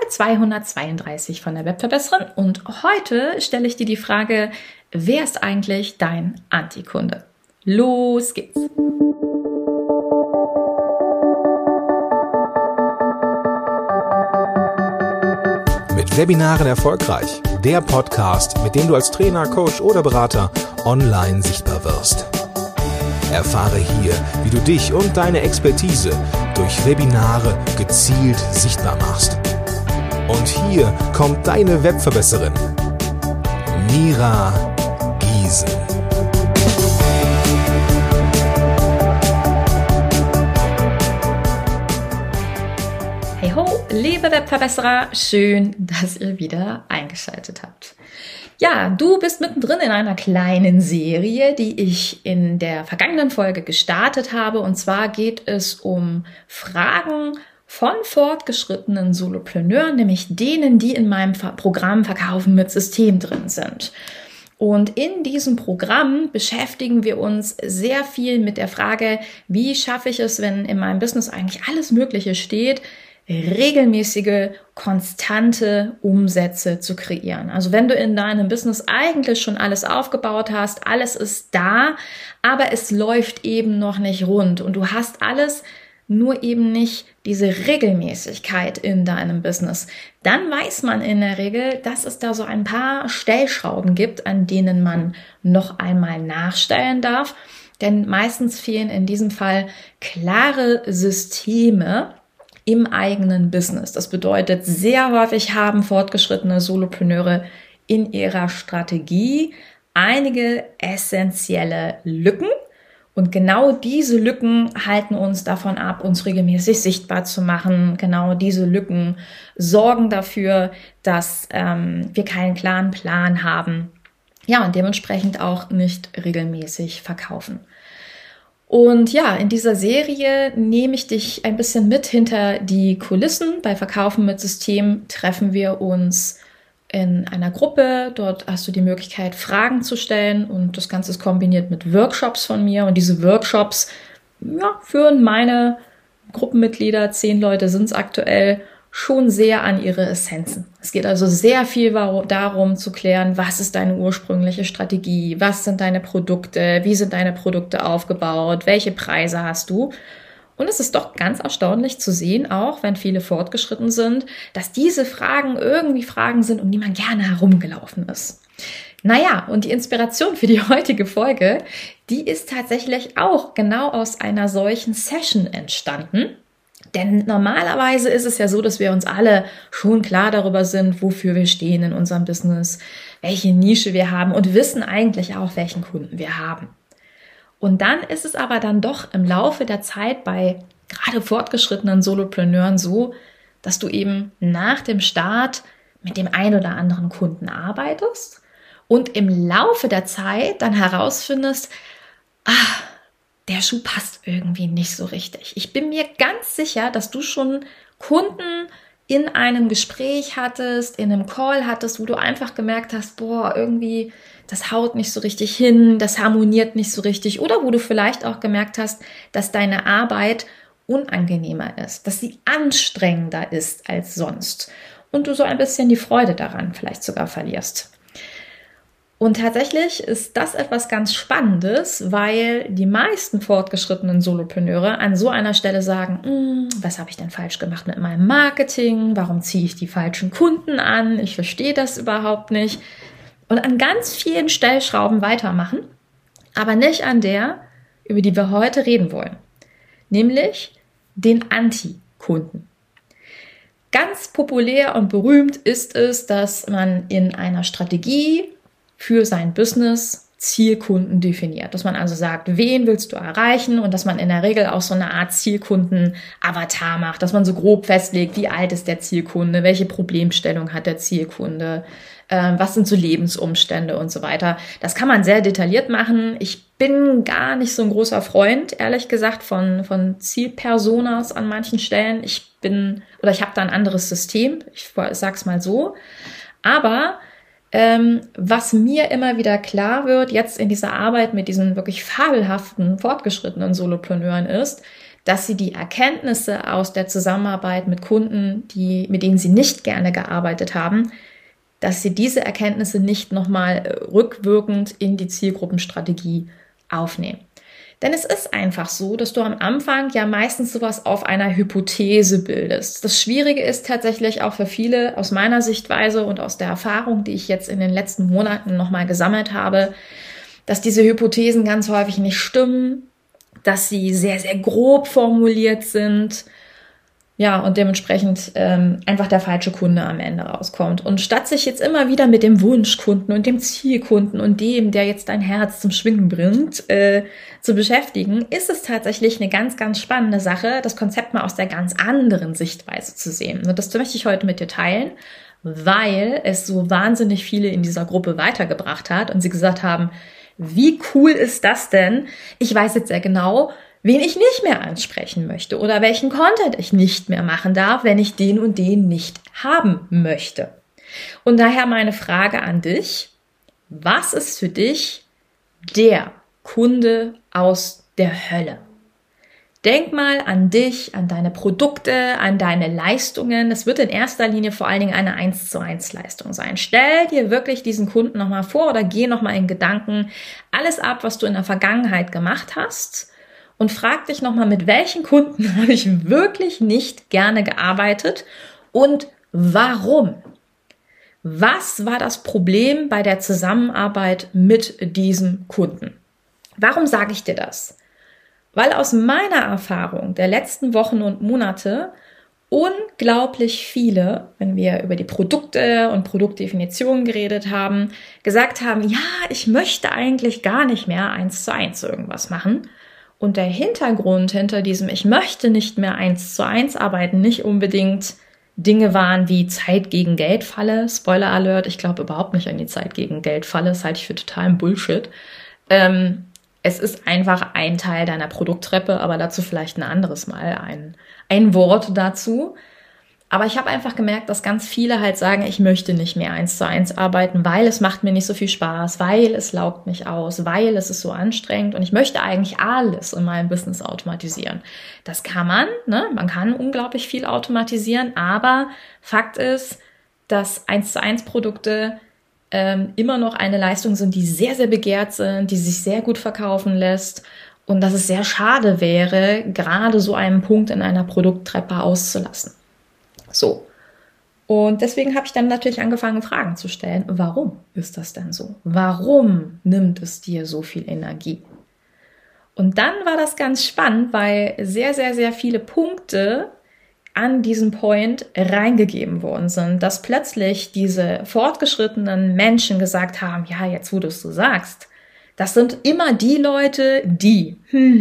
232 von der Webverbesserin und heute stelle ich dir die Frage, wer ist eigentlich dein Antikunde? Los geht's! Mit Webinaren erfolgreich. Der Podcast, mit dem du als Trainer, Coach oder Berater online sichtbar wirst. Erfahre hier, wie du dich und deine Expertise durch Webinare gezielt sichtbar machst. Und hier kommt deine Webverbesserin, Mira Giesen. Hey ho, liebe Webverbesserer, schön, dass ihr wieder eingeschaltet habt. Ja, du bist mittendrin in einer kleinen Serie, die ich in der vergangenen Folge gestartet habe. Und zwar geht es um Fragen von fortgeschrittenen Solopreneuren, nämlich denen, die in meinem Programm Verkaufen mit System drin sind. Und in diesem Programm beschäftigen wir uns sehr viel mit der Frage, wie schaffe ich es, wenn in meinem Business eigentlich alles Mögliche steht, regelmäßige, konstante Umsätze zu kreieren. Also wenn du in deinem Business eigentlich schon alles aufgebaut hast, alles ist da, aber es läuft eben noch nicht rund und du hast alles, nur eben nicht diese Regelmäßigkeit in deinem Business, dann weiß man in der Regel, dass es da so ein paar Stellschrauben gibt, an denen man noch einmal nachstellen darf, denn meistens fehlen in diesem Fall klare Systeme im eigenen Business. Das bedeutet, sehr häufig haben fortgeschrittene Solopreneure in ihrer Strategie einige essentielle Lücken. Und genau diese Lücken halten uns davon ab, uns regelmäßig sichtbar zu machen. Genau diese Lücken sorgen dafür, dass wir keinen klaren Plan haben. Ja, und dementsprechend auch nicht regelmäßig verkaufen. Und ja, in dieser Serie nehme ich dich ein bisschen mit hinter die Kulissen. Bei Verkaufen mit System treffen wir uns in einer Gruppe. Dort hast du die Möglichkeit, Fragen zu stellen und das Ganze ist kombiniert mit Workshops von mir. Und diese Workshops führen meine Gruppenmitglieder, 10 Leute sind es aktuell, schon sehr an ihre Essenzen. Es geht also sehr viel darum zu klären, was ist deine ursprüngliche Strategie, was sind deine Produkte, wie sind deine Produkte aufgebaut, welche Preise hast du. Und es ist doch ganz erstaunlich zu sehen, auch wenn viele fortgeschritten sind, dass diese Fragen irgendwie Fragen sind, um die man gerne herumgelaufen ist. Naja, und die Inspiration für die heutige Folge, die ist tatsächlich auch genau aus einer solchen Session entstanden. Denn normalerweise ist es ja so, dass wir uns alle schon klar darüber sind, wofür wir stehen in unserem Business, welche Nische wir haben und wissen eigentlich auch, welchen Kunden wir haben. Und dann ist es aber dann doch im Laufe der Zeit bei gerade fortgeschrittenen Solopreneuren so, dass du eben nach dem Start mit dem einen oder anderen Kunden arbeitest und im Laufe der Zeit dann herausfindest, der Schuh passt irgendwie nicht so richtig. Ich bin mir ganz sicher, dass du schon Kunden in einem Gespräch hattest, in einem Call hattest, wo du einfach gemerkt hast, irgendwie, das haut nicht so richtig hin, das harmoniert nicht so richtig. Oder wo du vielleicht auch gemerkt hast, dass deine Arbeit unangenehmer ist, dass sie anstrengender ist als sonst. Und du so ein bisschen die Freude daran vielleicht sogar verlierst. Und tatsächlich ist das etwas ganz Spannendes, weil die meisten fortgeschrittenen Solopreneure an so einer Stelle sagen, was habe ich denn falsch gemacht mit meinem Marketing? Warum ziehe ich die falschen Kunden an? Ich verstehe das überhaupt nicht. Und an ganz vielen Stellschrauben weitermachen, aber nicht an der, über die wir heute reden wollen, nämlich den Anti-Kunden. Ganz populär und berühmt ist es, dass man in einer Strategie für sein Business Zielkunden definiert. Dass man also sagt, wen willst du erreichen und dass man in der Regel auch so eine Art Zielkunden-Avatar macht, dass man so grob festlegt, wie alt ist der Zielkunde, welche Problemstellung hat der Zielkunde, was sind so Lebensumstände und so weiter. Das kann man sehr detailliert machen. Ich bin gar nicht so ein großer Freund, ehrlich gesagt, von Zielpersonas an manchen Stellen. Ich habe da ein anderes System, ich sag's mal so. Aber was mir immer wieder klar wird, jetzt in dieser Arbeit mit diesen wirklich fabelhaften, fortgeschrittenen Solopreneuren ist, dass sie die Erkenntnisse aus der Zusammenarbeit mit Kunden, mit denen sie nicht gerne gearbeitet haben, dass sie diese Erkenntnisse nicht nochmal rückwirkend in die Zielgruppenstrategie aufnehmen. Denn es ist einfach so, dass du am Anfang ja meistens sowas auf einer Hypothese bildest. Das Schwierige ist tatsächlich auch für viele aus meiner Sichtweise und aus der Erfahrung, die ich jetzt in den letzten Monaten nochmal gesammelt habe, dass diese Hypothesen ganz häufig nicht stimmen, dass sie sehr, sehr grob formuliert sind. Ja, und dementsprechend einfach der falsche Kunde am Ende rauskommt. Und statt sich jetzt immer wieder mit dem Wunschkunden und dem Zielkunden und dem, der jetzt dein Herz zum Schwingen bringt, zu beschäftigen, ist es tatsächlich eine ganz, ganz spannende Sache, das Konzept mal aus der ganz anderen Sichtweise zu sehen. Und das möchte ich heute mit dir teilen, weil es so wahnsinnig viele in dieser Gruppe weitergebracht hat und sie gesagt haben, wie cool ist das denn? Ich weiß jetzt sehr genau, wen ich nicht mehr ansprechen möchte oder welchen Content ich nicht mehr machen darf, wenn ich den und den nicht haben möchte. Und daher meine Frage an dich, was ist für dich der Kunde aus der Hölle? Denk mal an dich, an deine Produkte, an deine Leistungen. Es wird in erster Linie vor allen Dingen eine 1:1 Leistung sein. Stell dir wirklich diesen Kunden nochmal vor oder geh nochmal in Gedanken alles ab, was du in der Vergangenheit gemacht hast. Und frag dich nochmal, mit welchen Kunden habe ich wirklich nicht gerne gearbeitet und warum? Was war das Problem bei der Zusammenarbeit mit diesem Kunden? Warum sage ich dir das? Weil aus meiner Erfahrung der letzten Wochen und Monate unglaublich viele, wenn wir über die Produkte und Produktdefinitionen geredet haben, gesagt haben, ja, ich möchte eigentlich gar nicht mehr 1:1 irgendwas machen. Und der Hintergrund hinter diesem ich möchte nicht mehr 1:1 arbeiten, nicht unbedingt Dinge waren wie Zeit gegen Geld Falle. Spoiler Alert, ich glaube überhaupt nicht an die Zeit gegen Geld Falle. Das halte ich für totalen Bullshit. Es ist einfach ein Teil deiner Produkttreppe, aber dazu vielleicht ein anderes Mal ein Wort dazu. Aber ich habe einfach gemerkt, dass ganz viele halt sagen, ich möchte nicht mehr 1:1 arbeiten, weil es macht mir nicht so viel Spaß, weil es laugt mich aus, weil es ist so anstrengend und ich möchte eigentlich alles in meinem Business automatisieren. Das kann man, ne? Man kann unglaublich viel automatisieren, aber Fakt ist, dass 1:1 Produkte immer noch eine Leistung sind, die sehr, sehr begehrt sind, die sich sehr gut verkaufen lässt und dass es sehr schade wäre, gerade so einen Punkt in einer Produkttreppe auszulassen. So. Und deswegen habe ich dann natürlich angefangen, Fragen zu stellen. Warum ist das denn so? Warum nimmt es dir so viel Energie? Und dann war das ganz spannend, weil sehr, sehr, sehr viele Punkte an diesem Point reingegeben worden sind, dass plötzlich diese fortgeschrittenen Menschen gesagt haben, ja, jetzt wo du es so sagst, das sind immer die Leute, die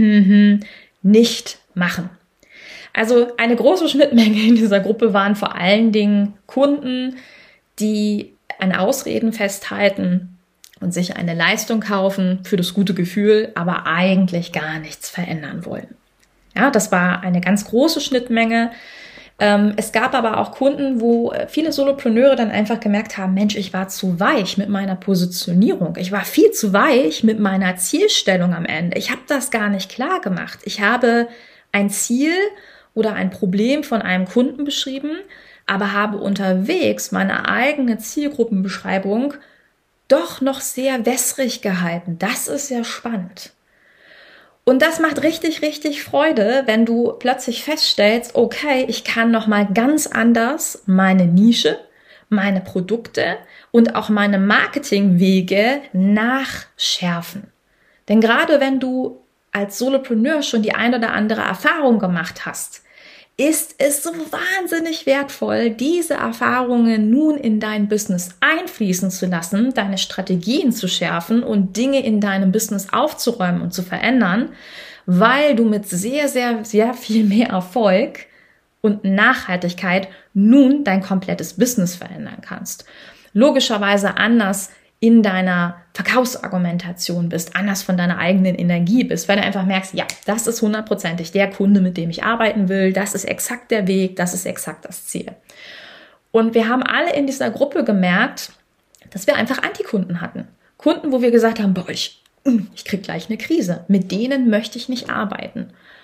nicht machen. Also eine große Schnittmenge in dieser Gruppe waren vor allen Dingen Kunden, die an Ausreden festhalten und sich eine Leistung kaufen für das gute Gefühl, aber eigentlich gar nichts verändern wollen. Ja, das war eine ganz große Schnittmenge. Es gab aber auch Kunden, wo viele Solopreneure dann einfach gemerkt haben, Mensch, ich war zu weich mit meiner Positionierung. Ich war viel zu weich mit meiner Zielstellung am Ende. Ich habe das gar nicht klar gemacht. Ich habe ein Ziel oder ein Problem von einem Kunden beschrieben, aber habe unterwegs meine eigene Zielgruppenbeschreibung doch noch sehr wässrig gehalten. Das ist ja spannend. Und das macht richtig, richtig Freude, wenn du plötzlich feststellst, okay, ich kann nochmal ganz anders meine Nische, meine Produkte und auch meine Marketingwege nachschärfen. Denn gerade wenn du als Solopreneur schon die ein oder andere Erfahrung gemacht hast, ist es so wahnsinnig wertvoll, diese Erfahrungen nun in dein Business einfließen zu lassen, deine Strategien zu schärfen und Dinge in deinem Business aufzuräumen und zu verändern, weil du mit sehr, sehr, sehr viel mehr Erfolg und Nachhaltigkeit nun dein komplettes Business verändern kannst. Logischerweise anders in deiner Verkaufsargumentation bist, anders von deiner eigenen Energie bist, weil du einfach merkst, ja, das ist 100%ig der Kunde, mit dem ich arbeiten will, das ist exakt der Weg, das ist exakt das Ziel. Und wir haben alle in dieser Gruppe gemerkt, dass wir einfach Antikunden hatten. Kunden, wo wir gesagt haben, boah, ich krieg gleich eine Krise, mit denen möchte ich nicht arbeiten.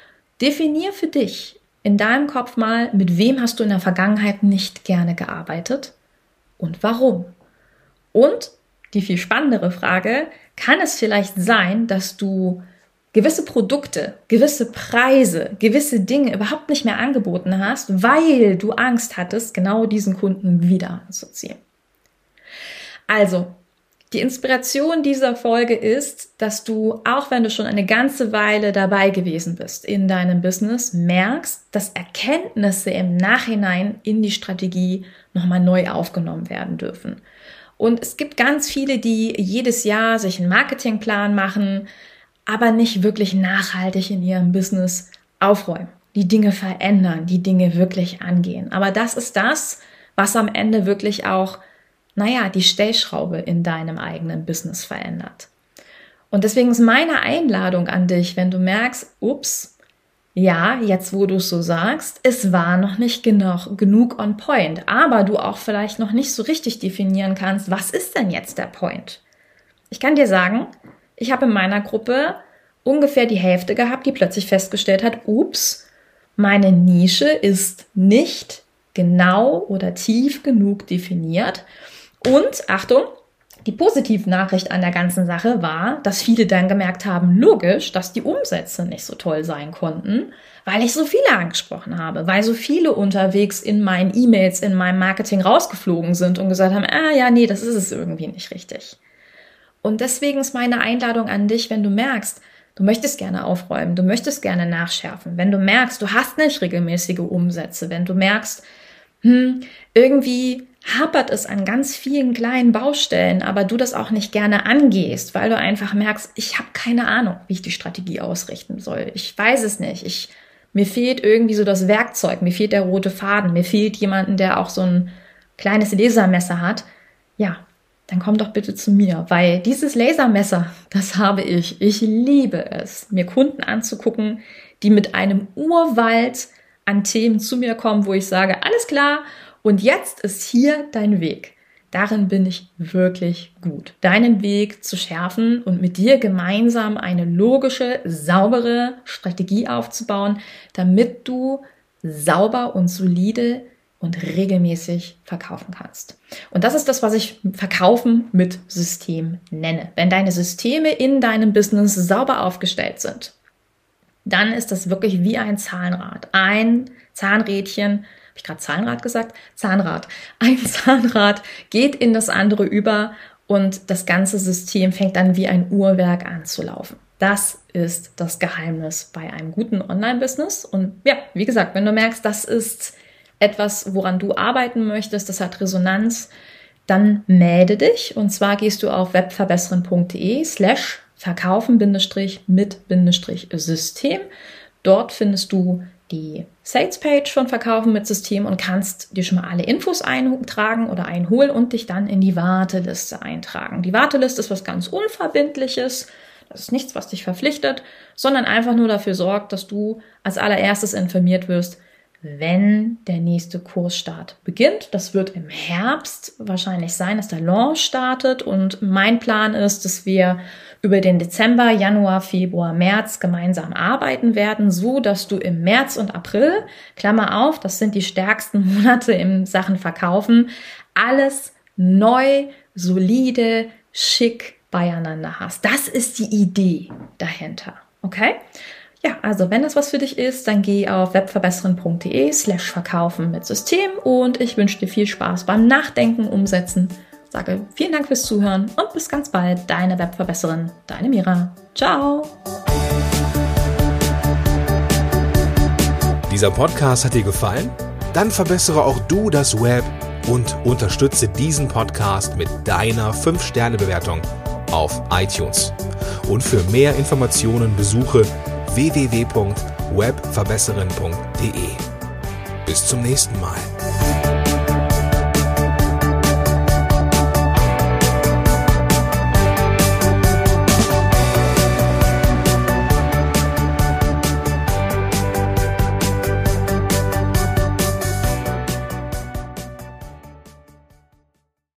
Definier für dich in deinem Kopf mal, mit wem hast du in der Vergangenheit nicht gerne gearbeitet und warum? Und die viel spannendere Frage, kann es vielleicht sein, dass du gewisse Produkte, gewisse Preise, gewisse Dinge überhaupt nicht mehr angeboten hast, weil du Angst hattest, genau diesen Kunden wieder anzuziehen? Also, die Inspiration dieser Folge ist, dass du, auch wenn du schon eine ganze Weile dabei gewesen bist in deinem Business, merkst, dass Erkenntnisse im Nachhinein in die Strategie nochmal neu aufgenommen werden dürfen. Und es gibt ganz viele, die jedes Jahr sich einen Marketingplan machen, aber nicht wirklich nachhaltig in ihrem Business aufräumen, die Dinge verändern, die Dinge wirklich angehen. Aber das ist das, was am Ende wirklich auch die Stellschraube in deinem eigenen Business verändert. Und deswegen ist meine Einladung an dich, wenn du merkst, jetzt wo du es so sagst, es war noch nicht genug on point, aber du auch vielleicht noch nicht so richtig definieren kannst, was ist denn jetzt der Point? Ich kann dir sagen, ich habe in meiner Gruppe ungefähr die Hälfte gehabt, die plötzlich festgestellt hat, meine Nische ist nicht genau oder tief genug definiert. Und, Achtung, die positive Nachricht an der ganzen Sache war, dass viele dann gemerkt haben, logisch, dass die Umsätze nicht so toll sein konnten, weil ich so viele angesprochen habe, weil so viele unterwegs in meinen E-Mails, in meinem Marketing rausgeflogen sind und gesagt haben, das ist es irgendwie nicht richtig. Und deswegen ist meine Einladung an dich, wenn du merkst, du möchtest gerne aufräumen, du möchtest gerne nachschärfen, wenn du merkst, du hast nicht regelmäßige Umsätze, wenn du merkst, irgendwie hapert es an ganz vielen kleinen Baustellen, aber du das auch nicht gerne angehst, weil du einfach merkst, ich habe keine Ahnung, wie ich die Strategie ausrichten soll. Ich weiß es nicht. Mir fehlt irgendwie so das Werkzeug, mir fehlt der rote Faden, mir fehlt jemanden, der auch so ein kleines Lasermesser hat. Ja, dann komm doch bitte zu mir, weil dieses Lasermesser, das habe ich. Ich liebe es, mir Kunden anzugucken, die mit einem Urwald an Themen zu mir kommen, wo ich sage, alles klar, und jetzt ist hier dein Weg. Darin bin ich wirklich gut. Deinen Weg zu schärfen und mit dir gemeinsam eine logische, saubere Strategie aufzubauen, damit du sauber und solide und regelmäßig verkaufen kannst. Und das ist das, was ich Verkaufen mit System nenne. Wenn deine Systeme in deinem Business sauber aufgestellt sind, dann ist das wirklich wie ein Zahnrad. Ein Zahnrädchen, habe ich gerade Zahnrad gesagt? Zahnrad. Ein Zahnrad geht in das andere über und das ganze System fängt dann wie ein Uhrwerk an zu laufen. Das ist das Geheimnis bei einem guten Online-Business. Und ja, wie gesagt, wenn du merkst, das ist etwas, woran du arbeiten möchtest, das hat Resonanz, dann melde dich. Und zwar gehst du auf webverbessern.de/verkaufen-mit-System. Dort findest du die Sales-Page von Verkaufen mit System und kannst dir schon mal alle Infos eintragen oder einholen und dich dann in die Warteliste eintragen. Die Warteliste ist was ganz Unverbindliches. Das ist nichts, was dich verpflichtet, sondern einfach nur dafür sorgt, dass du als allererstes informiert wirst, wenn der nächste Kursstart beginnt. Das wird im Herbst wahrscheinlich sein, dass der Launch startet. Und mein Plan ist, dass wir über den Dezember, Januar, Februar, März gemeinsam arbeiten werden, so dass du im März und April, Klammer auf, das sind die stärksten Monate in Sachen Verkaufen, alles neu, solide, schick beieinander hast. Das ist die Idee dahinter. Okay? Ja, also wenn das was für dich ist, dann geh auf webverbessern.de/verkaufen mit System und ich wünsche dir viel Spaß beim Nachdenken, Umsetzen. Sage vielen Dank fürs Zuhören und bis ganz bald. Deine Webverbesserin, deine Mira. Ciao. Dieser Podcast hat dir gefallen? Dann verbessere auch du das Web und unterstütze diesen Podcast mit deiner 5-Sterne-Bewertung auf iTunes. Und für mehr Informationen besuche www.webverbesserin.de. Bis zum nächsten Mal.